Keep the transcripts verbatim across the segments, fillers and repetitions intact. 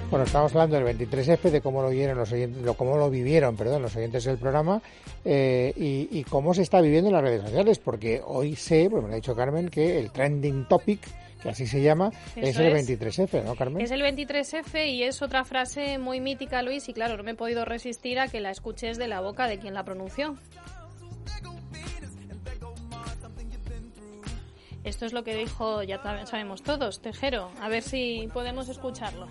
Bueno, estamos hablando del veintitrés efe, de cómo lo vieron los oyentes, lo, cómo lo vivieron, perdón, los oyentes del programa, eh, y, y cómo se está viviendo en las redes sociales, porque hoy sé, pues me lo ha dicho Carmen, que el trending topic, que así se llama, Eso es el veintitrés efe, ¿no, Carmen? Es el veintitrés efe y es otra frase muy mítica, Luis, y claro, no me he podido resistir a que la escuches de la boca de quien la pronunció. Esto es lo que dijo, ya sabemos todos, Tejero. A ver si podemos escucharlo.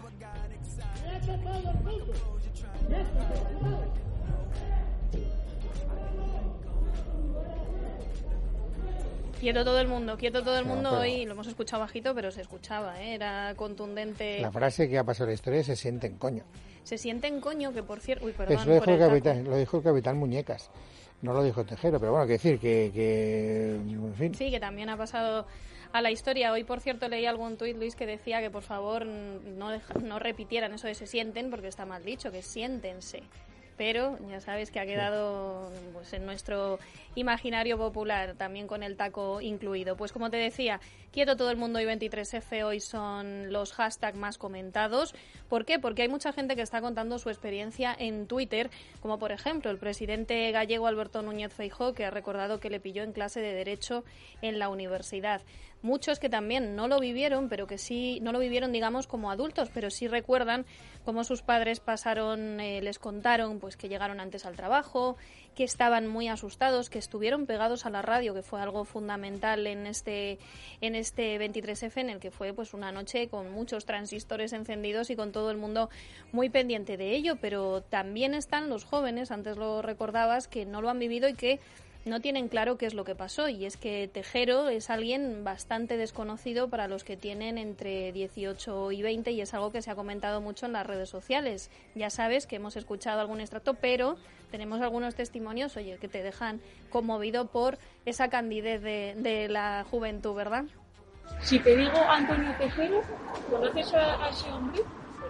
Quieto todo el mundo, quieto todo el mundo. No, hoy lo hemos escuchado bajito, pero se escuchaba, ¿eh? Era contundente. La frase que ha pasado la historia es: se sienten coño. Se sienten coño, que por cierto... Uy, perdón. Eso lo dijo, el capitán, lo dijo el capitán Muñecas. No lo dijo Tejero, pero bueno, hay que decir que, que, en fin. Sí, que también ha pasado a la historia. Hoy, por cierto, leí algún tuit, Luis, que decía que por favor no, no repitieran eso de se sienten, porque está mal dicho, que siéntense. Pero ya sabes que ha quedado pues, en nuestro imaginario popular, también con el taco incluido. Pues como te decía, quieto todo el mundo y veintitrés efe hoy son los hashtags más comentados. ¿Por qué? Porque hay mucha gente que está contando su experiencia en Twitter, como por ejemplo el presidente gallego Alberto Núñez Feijóo, que ha recordado que le pilló en clase de Derecho en la universidad. Muchos que también no lo vivieron, pero que sí, no lo vivieron, digamos, como adultos, pero sí recuerdan cómo sus padres pasaron, eh, les contaron pues que llegaron antes al trabajo, que estaban muy asustados, que estuvieron pegados a la radio, que fue algo fundamental en este en este veintitrés efe, en el que fue pues una noche con muchos transistores encendidos y con todo el mundo muy pendiente de ello, pero también están los jóvenes, antes lo recordabas, que no lo han vivido y que no tienen claro qué es lo que pasó, y es que Tejero es alguien bastante desconocido para los que tienen entre dieciocho y veinte, y es algo que se ha comentado mucho en las redes sociales. Ya sabes que hemos escuchado algún extracto, pero tenemos algunos testimonios, oye, que te dejan conmovido por esa candidez de, de la juventud, ¿verdad? Si te digo Antonio Tejero, ¿conoces a, a ese hombre?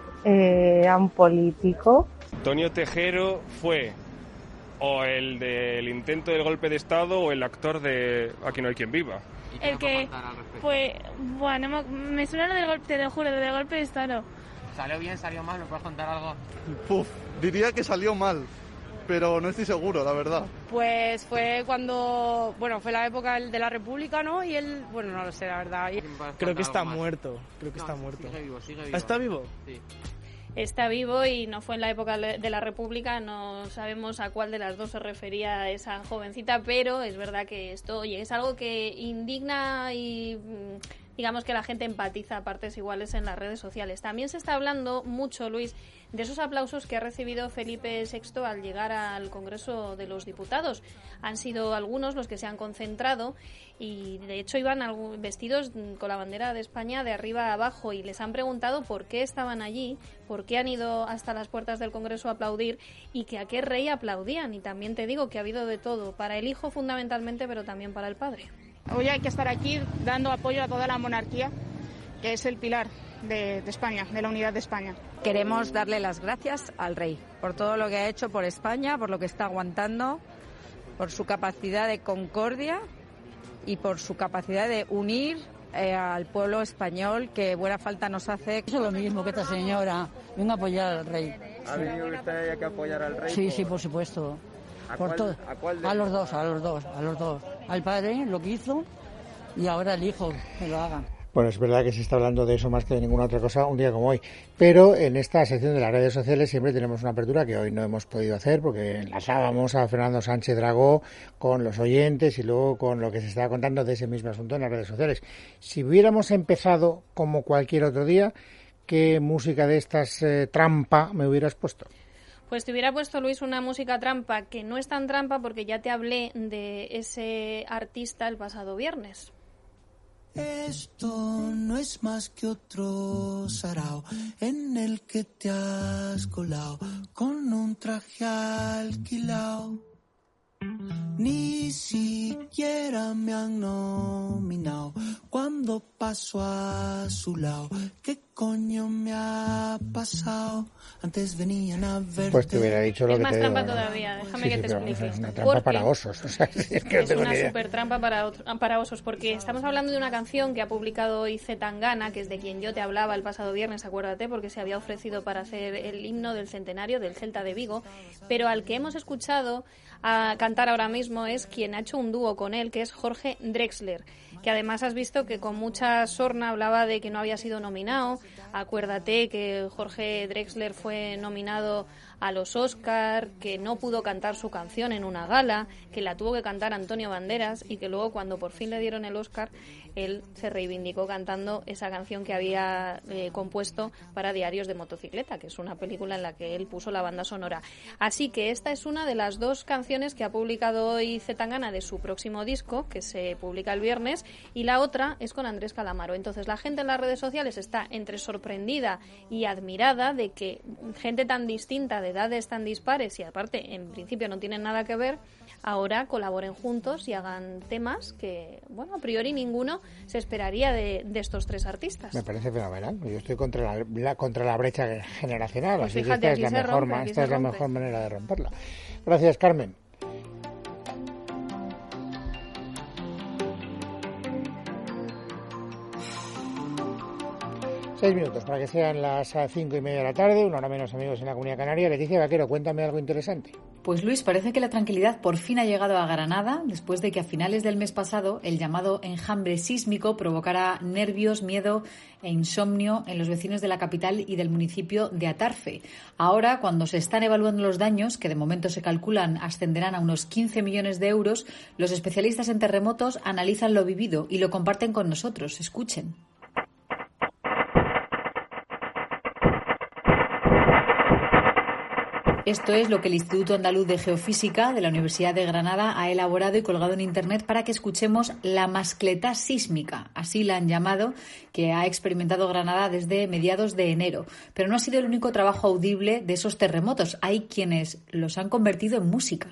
Eh, a un político. Antonio Tejero fue o el del intento del golpe de Estado o el actor de Aquí no hay quien viva. El que, pues, bueno, me, me suena lo del golpe, te lo juro, lo del golpe de Estado. ¿Salió bien, salió mal? ¿Me puedes contar algo? Puf, diría que salió mal, pero no estoy seguro, la verdad. Pues fue cuando, bueno, fue la época de la República, ¿no? Y él, bueno, no lo sé, la verdad. Creo que está muerto, creo que no, está muerto. Sigue vivo, sigue vivo. ¿Está vivo? Sí. Está vivo y no fue en la época de la República, no sabemos a cuál de las dos se refería esa jovencita, pero es verdad que esto, oye, es algo que indigna y digamos que la gente empatiza a partes iguales en las redes sociales. También se está hablando mucho, Luis, de esos aplausos que ha recibido Felipe sexto al llegar al Congreso de los Diputados. Han sido algunos los que se han concentrado y de hecho iban vestidos con la bandera de España de arriba a abajo, y les han preguntado por qué estaban allí, por qué han ido hasta las puertas del Congreso a aplaudir y que a qué rey aplaudían. Y también te digo que ha habido de todo, para el hijo fundamentalmente, pero también para el padre. Hoy hay que estar aquí dando apoyo a toda la monarquía, que es el pilar de, de España, de la unidad de España. Queremos darle las gracias al rey por todo lo que ha hecho por España, por lo que está aguantando, por su capacidad de concordia y por su capacidad de unir eh, al pueblo español, que buena falta nos hace. Eso es lo mismo que esta señora, vengo a apoyar al rey. ¿Ha venido usted aquí a apoyar al rey? Sí, por... sí, por supuesto. ¿A, por cuál, ¿A cuál de... A los dos, a los dos, a los dos. Al padre lo que hizo y ahora el hijo que lo haga. Bueno, es verdad que se está hablando de eso más que de ninguna otra cosa un día como hoy. Pero en esta sección de las redes sociales siempre tenemos una apertura que hoy no hemos podido hacer porque enlazábamos a Fernando Sánchez Dragó con los oyentes y luego con lo que se estaba contando de ese mismo asunto en las redes sociales. Si hubiéramos empezado como cualquier otro día, ¿qué música de estas eh, trampa me hubieras puesto? Pues te hubiera puesto, Luis, una música trampa que no es tan trampa porque ya te hablé de ese artista el pasado viernes. Esto no es más que otro sarao en el que te has colado con un traje alquilado. Ni siquiera me han nominado cuando paso a su lado. Qué coño me ha pasado? Antes venían a ver. Pues te hubiera dicho lo es que más te trampa digo. todavía, déjame Sí, que sí, te pero explique. Es una trampa Porque para osos. O sea, es que no es tengo una ni idea. super trampa para, para osos, porque estamos hablando de una canción que ha publicado hoy C. Tangana, que es de quien yo te hablaba el pasado viernes, acuérdate, porque se había ofrecido para hacer el himno del centenario del Celta de Vigo, pero al que hemos escuchado a cantar ahora mismo es quien ha hecho un dúo con él, que es Jorge Drexler, que además has visto que con mucha sorna hablaba de que no había sido nominado. Acuérdate que Jorge Drexler fue nominado a los Oscar, que no pudo cantar su canción en una gala, que la tuvo que cantar Antonio Banderas y que luego cuando por fin le dieron el Oscar, él se reivindicó cantando esa canción que había eh, compuesto para Diarios de Motocicleta, que es una película en la que él puso la banda sonora. Así que esta es una de las dos canciones que ha publicado hoy C. Tangana de su próximo disco, que se publica el viernes, y la otra es con Andrés Calamaro. Entonces la gente en las redes sociales está entre sorprendida y admirada de que gente tan distinta, de edades tan dispares y aparte en principio no tienen nada que ver, ahora colaboren juntos y hagan temas que, bueno, a priori ninguno se esperaría de, de estos tres artistas. Me parece fenomenal. Yo estoy contra la, la contra la brecha generacional, pues así fíjate, que esta es la mejor, rompe, esta es la mejor manera de romperla. Gracias, Carmen. Seis minutos para que sean las cinco y media de la tarde, una hora menos, amigos, en la Comunidad Canaria. Leticia Vaquero, cuéntame algo interesante. Pues Luis, parece que la tranquilidad por fin ha llegado a Granada después de que a finales del mes pasado el llamado enjambre sísmico provocara nervios, miedo e insomnio en los vecinos de la capital y del municipio de Atarfe. Ahora, cuando se están evaluando los daños, que de momento se calculan ascenderán a unos quince millones de euros, los especialistas en terremotos analizan lo vivido y lo comparten con nosotros. Escuchen. Esto es lo que el Instituto Andaluz de Geofísica de la Universidad de Granada ha elaborado y colgado en Internet para que escuchemos la mascletá sísmica, así la han llamado, que ha experimentado Granada desde mediados de enero. Pero no ha sido el único trabajo audible de esos terremotos. Hay quienes los han convertido en música.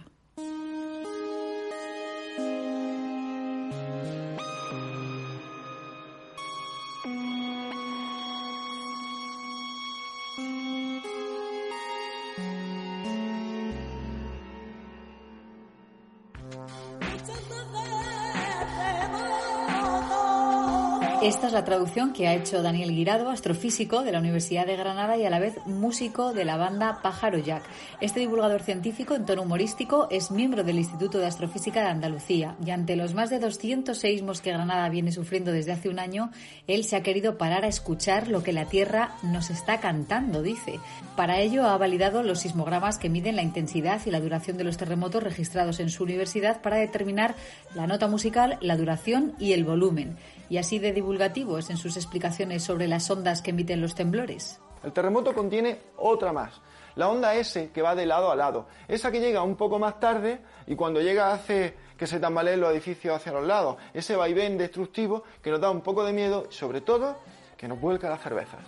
Esta es la traducción que ha hecho Daniel Guirado, astrofísico de la Universidad de Granada y a la vez músico de la banda Pájaro Jack. Este divulgador científico en tono humorístico es miembro del Instituto de Astrofísica de Andalucía y ante los más de doscientos seísmos que Granada viene sufriendo desde hace un año, él se ha querido parar a escuchar lo que la Tierra nos está cantando, dice. Para ello ha validado los sismogramas que miden la intensidad y la duración de los terremotos registrados en su universidad para determinar la nota musical, la duración y el volumen. Y así de divulgativos en sus explicaciones sobre las ondas que emiten los temblores. El terremoto contiene otra más, la onda S, que va de lado a lado, esa que llega un poco más tarde y cuando llega hace que se tambaleen los edificios hacia los lados, ese vaivén destructivo que nos da un poco de miedo y sobre todo que nos vuelca las cervezas.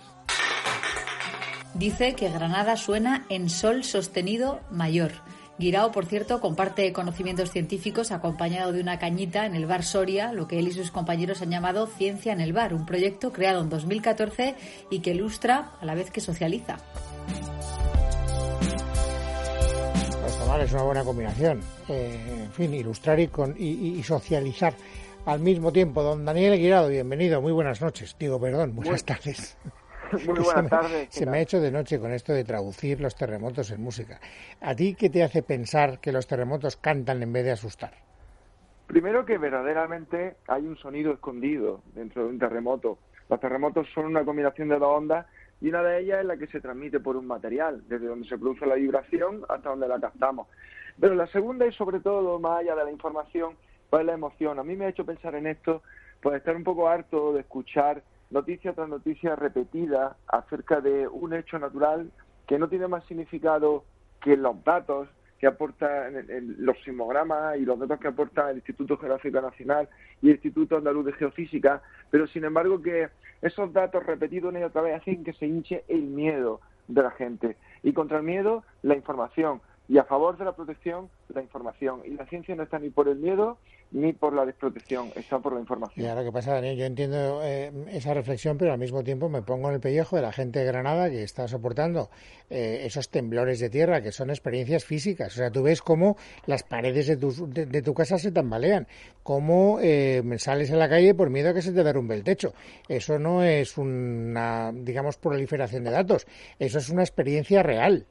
Dice que Granada suena en sol sostenido mayor. Guirao, por cierto, comparte conocimientos científicos acompañado de una cañita en el bar Soria, lo que él y sus compañeros han llamado Ciencia en el Bar, un proyecto creado en dos mil catorce y que ilustra a la vez que socializa. Pues tomar es una buena combinación. Eh, en fin, ilustrar y, con, y, y socializar al mismo tiempo. Don Daniel Guirado, bienvenido. Muy buenas noches. Digo, perdón, buenas Muy... tardes. Muy buenas tardes. Se me ha hecho de noche con esto de traducir los terremotos en música. ¿A ti qué te hace pensar que los terremotos cantan en vez de asustar? Primero que verdaderamente hay un sonido escondido dentro de un terremoto. Los terremotos son una combinación de dos ondas y una de ellas es la que se transmite por un material, desde donde se produce la vibración hasta donde la captamos. Pero la segunda y sobre todo, más allá de la información, pues la emoción. A mí me ha hecho pensar en esto, pues estar un poco harto de escuchar noticia tras noticia repetida acerca de un hecho natural que no tiene más significado que los datos que aportan los sismogramas y los datos que aporta el Instituto Geográfico Nacional y el Instituto Andaluz de Geofísica, pero sin embargo que esos datos repetidos una y otra vez hacen que se hinche el miedo de la gente. Y contra el miedo, la información. Y a favor de la protección, la información. Y la ciencia no está ni por el miedo ni por la desprotección, está por la información. Y ahora que pasa, Daniel, yo entiendo eh, esa reflexión, pero al mismo tiempo me pongo en el pellejo de la gente de Granada que está soportando eh, esos temblores de tierra, que son experiencias físicas. O sea, tú ves cómo las paredes de tu, de, de tu casa se tambalean, cómo eh, sales a la calle por miedo a que se te derrumbe el techo. Eso no es una, digamos, proliferación de datos, eso es una experiencia real.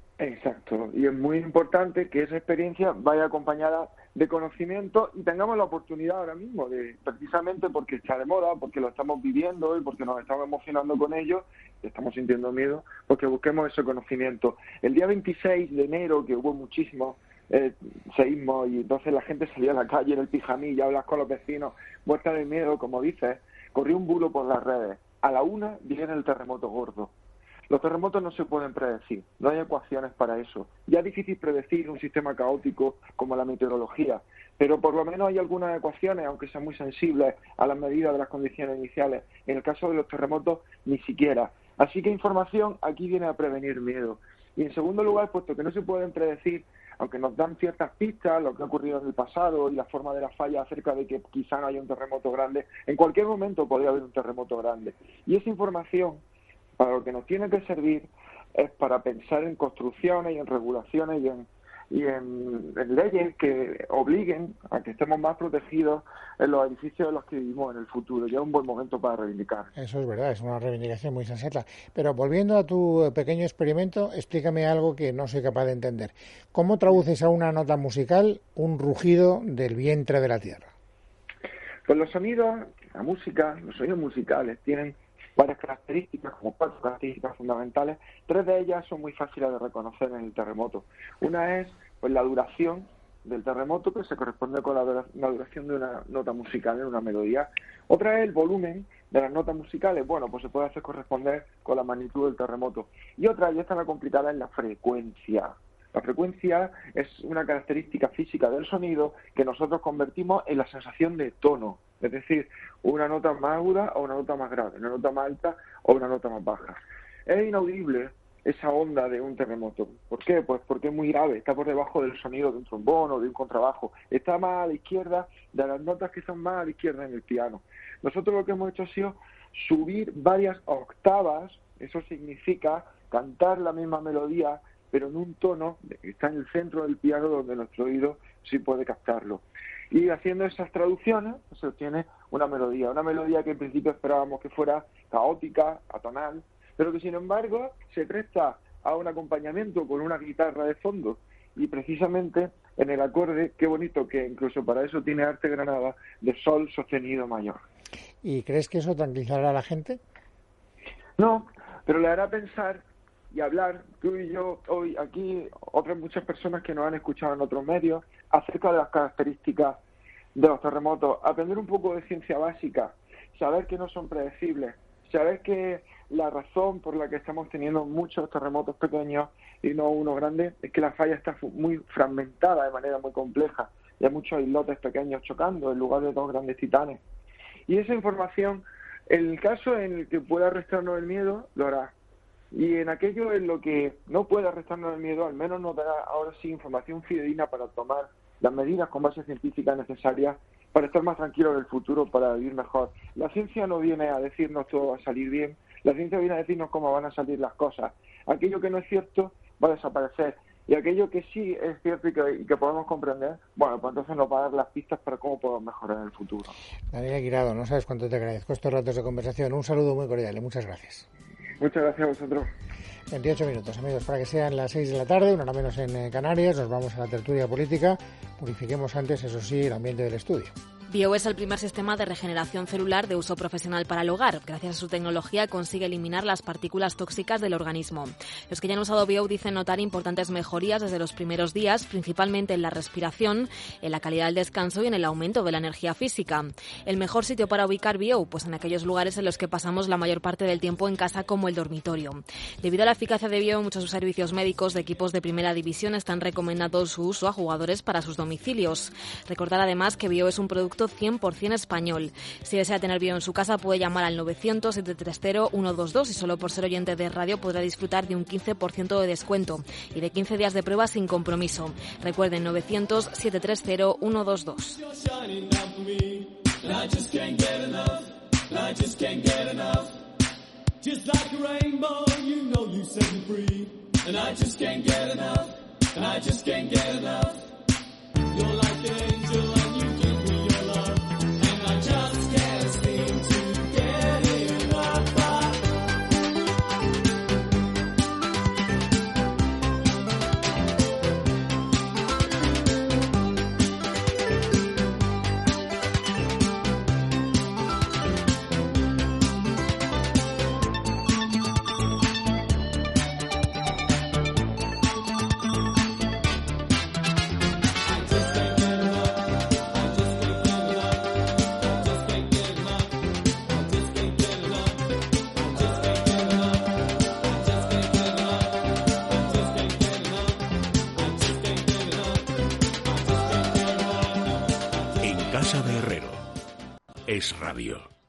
Exacto, y es muy importante que esa experiencia vaya acompañada de conocimiento y tengamos la oportunidad ahora mismo de, precisamente porque está de moda, porque lo estamos viviendo y porque nos estamos emocionando con ello, estamos sintiendo miedo, porque busquemos ese conocimiento. El día veintiséis de enero, que hubo muchísimos eh, seísmos y entonces la gente salía a la calle en el pijamí, hablas con los vecinos, muerta de miedo, como dices, corrió un bulo por las redes. A la una viene el terremoto gordo. Los terremotos no se pueden predecir, no hay ecuaciones para eso. Ya es difícil predecir un sistema caótico como la meteorología, pero por lo menos hay algunas ecuaciones, aunque sean muy sensibles a las medidas de las condiciones iniciales. En el caso de los terremotos, ni siquiera. Así que información aquí viene a prevenir miedo. Y en segundo lugar, puesto que no se pueden predecir, aunque nos dan ciertas pistas, lo que ha ocurrido en el pasado y la forma de la falla acerca de que quizá no haya un terremoto grande, en cualquier momento podría haber un terremoto grande. Y esa información, para lo que nos tiene que servir es para pensar en construcciones y en regulaciones y en, y en, en leyes que obliguen a que estemos más protegidos en los edificios en los que vivimos en el futuro. Ya es un buen momento para reivindicar. Eso es verdad, es una reivindicación muy sensata. Pero volviendo a tu pequeño experimento, explícame algo que no soy capaz de entender. ¿Cómo traduces a una nota musical un rugido del vientre de la tierra? Pues los sonidos, la música, los sonidos musicales tienen varias características, como cuatro características fundamentales. Tres de ellas son muy fáciles de reconocer en el terremoto. Una es pues la duración del terremoto, que se corresponde con la, dura- la duración de una nota musical en una melodía. Otra es el volumen de las notas musicales. Bueno, pues se puede hacer corresponder con la magnitud del terremoto. Y otra, y esta es la complicada, es la frecuencia. La frecuencia es una característica física del sonido que nosotros convertimos en la sensación de tono, es decir, una nota más aguda o una nota más grave, una nota más alta o una nota más baja. Es inaudible esa onda de un terremoto. ¿Por qué? Pues porque es muy grave, está por debajo del sonido de un trombón o de un contrabajo, está más a la izquierda de las notas que son más a la izquierda en el piano. Nosotros lo que hemos hecho ha sido subir varias octavas, eso significa cantar la misma melodía, pero en un tono que está en el centro del piano donde nuestro oído sí puede captarlo. Y haciendo esas traducciones se obtiene una melodía, una melodía que en principio esperábamos que fuera caótica, atonal, pero que sin embargo se presta a un acompañamiento con una guitarra de fondo. Y precisamente en el acorde, qué bonito que incluso para eso tiene Arte Granada, de sol sostenido mayor. ¿Y crees que eso tranquilizará a la gente? No, pero le hará pensar y hablar, tú y yo hoy aquí, otras muchas personas que nos han escuchado en otros medios, acerca de las características de los terremotos, aprender un poco de ciencia básica, saber que no son predecibles, saber que la razón por la que estamos teniendo muchos terremotos pequeños y no uno grande es que la falla está muy fragmentada de manera muy compleja y hay muchos islotes pequeños chocando en lugar de dos grandes titanes. Y esa información, en el caso en el que pueda restarnos el miedo, lo hará. Y en aquello en lo que no pueda restarnos el miedo, al menos nos dará ahora sí información fidedigna para tomar las medidas con base científica necesarias para estar más tranquilos en el futuro, para vivir mejor. La ciencia no viene a decirnos todo va a salir bien, la ciencia viene a decirnos cómo van a salir las cosas. Aquello que no es cierto va a desaparecer, y aquello que sí es cierto y que, y que podemos comprender, bueno, pues entonces nos va a dar las pistas para cómo podemos mejorar en el futuro. Daniel Guirado, no sabes cuánto te agradezco estos ratos de conversación. Un saludo muy cordial y muchas gracias. Muchas gracias a vosotros. veintiocho minutos, amigos, para que sean las seis de la tarde, una hora menos en Canarias. Nos vamos a la tertulia política. Purifiquemos antes, eso sí, el ambiente del estudio. Bio es el primer sistema de regeneración celular de uso profesional para el hogar. Gracias a su tecnología consigue eliminar las partículas tóxicas del organismo. Los que ya han usado Bio dicen notar importantes mejorías desde los primeros días, principalmente en la respiración, en la calidad del descanso y en el aumento de la energía física. El mejor sitio para ubicar Bio, pues en aquellos lugares en los que pasamos la mayor parte del tiempo en casa, como el dormitorio. Debido a la eficacia de Bio, muchos servicios médicos de equipos de primera división están recomendando su uso a jugadores para sus domicilios. Recordar además que Bio es un producto producto cien por ciento español. Si desea tener bio en su casa puede llamar al novecientos, setecientos treinta, ciento veintidós y solo por ser oyente de radio podrá disfrutar de un quince por ciento de descuento y de quince días de prueba sin compromiso. Recuerden novecientos, setecientos treinta, ciento veintidós. Just like a rainbow, you know you set me free. And I just can't get enough, and I just can't get enough. You're like an angel and you give me your love. And I just can't seem to get enough. Casa de Herrero. Es Radio.